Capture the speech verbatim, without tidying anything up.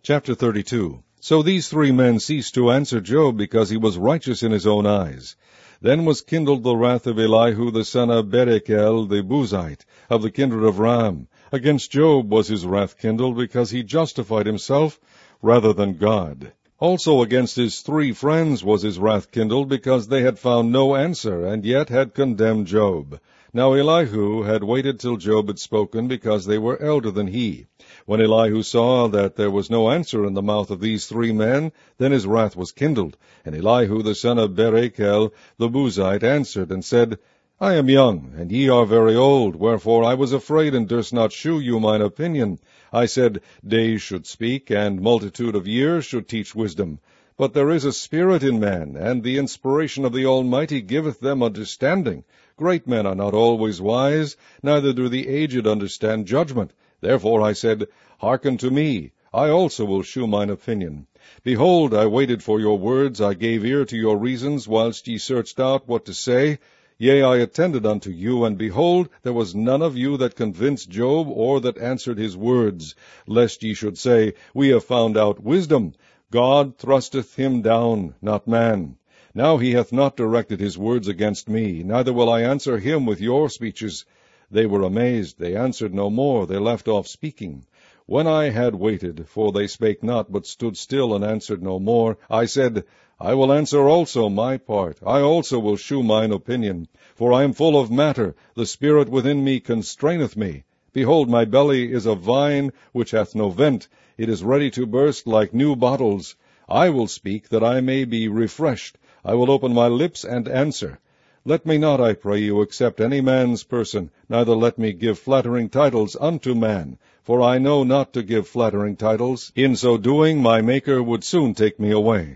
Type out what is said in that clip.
Chapter thirty-two. So these three men ceased to answer Job, because he was righteous in his own eyes. Then was kindled the wrath of Elihu the son of Berechiel the Buzite, of the kindred of Ram. Against Job was his wrath kindled, because he justified himself rather than God. Also against his three friends was his wrath kindled, because they had found no answer, and yet had condemned Job. Now Elihu had waited till Job had spoken, because they were elder than he. When Elihu saw that there was no answer in the mouth of these three men, then his wrath was kindled. And Elihu the son of Berechiel the Buzite answered and said, I am young, and ye are very old, wherefore I was afraid, and durst not shew you mine opinion. I said, Days should speak, and multitude of years should teach wisdom. But there is a spirit in man, and the inspiration of the Almighty giveth them understanding. Great men are not always wise, neither do the aged understand judgment. Therefore I said, Hearken to me, I also will shew mine opinion. Behold, I waited for your words, I gave ear to your reasons, whilst ye searched out what to say. Yea, I attended unto you, and behold, there was none of you that convinced Job, or that answered his words, lest ye should say, We have found out wisdom. God thrusteth him down, not man. Now he hath not directed his words against me, neither will I answer him with your speeches. They were amazed, they answered no more, they left off speaking. When I had waited, for they spake not, but stood still and answered no more, I said, I will answer also my part, I also will shew mine opinion. For I am full of matter, the spirit within me constraineth me. Behold, my belly is a vine which hath no vent, it is ready to burst like new bottles. I will speak, that I may be refreshed. I will open my lips and answer. Let me not, I pray you, accept any man's person, neither let me give flattering titles unto man. For I know not to give flattering titles. In so doing, my Maker would soon take me away.